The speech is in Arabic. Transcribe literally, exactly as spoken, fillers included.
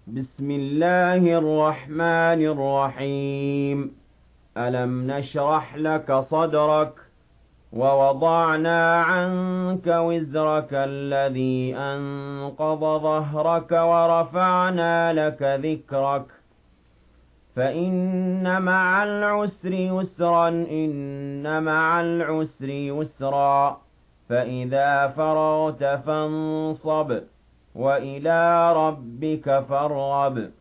بسم الله الرحمن الرحيم. ألم نشرح لك صدرك ووضعنا عنك وزرك الذي أنقض ظهرك ورفعنا لك ذكرك فإن مع العسر يسرا إن مع العسر يسرا فإذا فرغت فانصب وإلى ربك فارغب